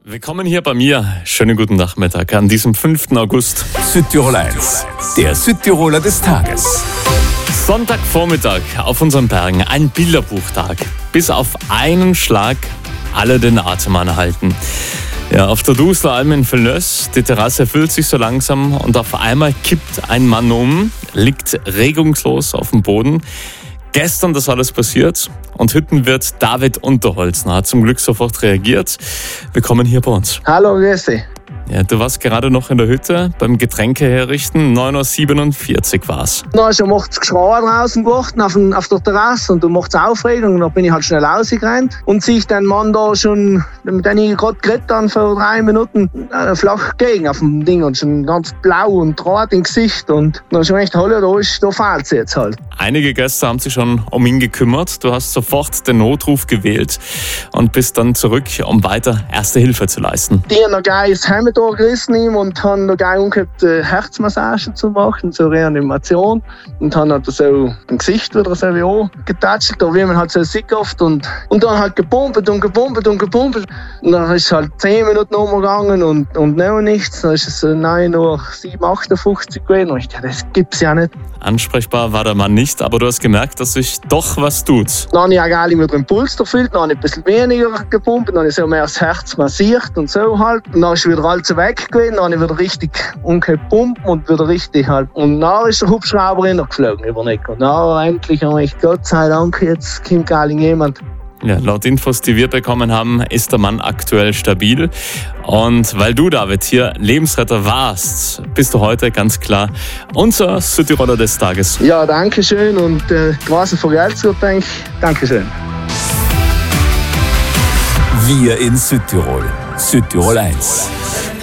Willkommen hier bei mir. Schönen guten Nachmittag an diesem 5. August. Südtirol 1, der Südtiroler des Tages. Sonntagvormittag auf unseren Bergen, ein Bilderbuchtag. Bis auf einen Schlag alle den Atem anhalten. Ja, auf der Dusler Alm in Villnös, die Terrasse füllt sich so langsam und auf einmal kippt ein Mann um, liegt regungslos auf dem Boden. Gestern das alles passiert und Hüttenwirt David Unterholzner hat zum Glück sofort reagiert. Willkommen hier bei uns. Hallo, grüß dich. Ja, du warst gerade noch in der Hütte beim Getränke herrichten. 9.47 Uhr war's. Dann ist macht's Geschrei draußen geworden auf der Terrasse und du macht's Aufregung. Und dann bin ich halt schnell rausgerannt und sehe ich den Mann da schon, mit dem ich gerade geredet habe, vor 3 Minuten flach gegen auf dem Ding und schon ganz blau und rot im Gesicht. Und dann schon echt, hallo, da fährt's jetzt halt. Einige Gäste haben sich schon um ihn gekümmert. Du hast sofort den Notruf gewählt und bist dann zurück, um weiter Erste Hilfe zu leisten. Die haben noch gleich das Hemd da gerissen ihm und haben noch gleich umgehabt, Herzmassage zu machen, zur Reanimation. Und haben halt so im Gesicht wieder so wie angetatscht, da wie man halt so sick oft und dann halt gepumpt und gepumpt und gepumpt. Und dann ist es halt 10 Minuten umgegangen und noch nichts. Dann ist es 9:58 gewesen und ich dachte, das gibt's ja nicht. Ansprechbar war der Mann nicht, aber du hast gemerkt, dass sich doch was tut. Dann habe ich auch gar nicht mehr den Puls gefühlt, dann habe ich ein bisschen weniger gepumpt, dann habe ich so mehr das Herz massiert und so halt. Und dann ist wieder alles weg gewesen, dann habe ich wieder richtig umgepumpt und wieder richtig halt. Und dann ist der Hubschrauber geflogen über den Eck. Und dann endlich habe ich, Gott sei Dank, jetzt kommt gar nicht jemand. Ja, laut Infos, die wir bekommen haben, ist der Mann aktuell stabil. Und weil du, David, hier Lebensretter warst, bist du heute ganz klar unser Südtiroler des Tages. Ja, danke schön und großen Vergeltungsgott, denke ich. Dankeschön. Wir in Südtirol. Südtirol 1.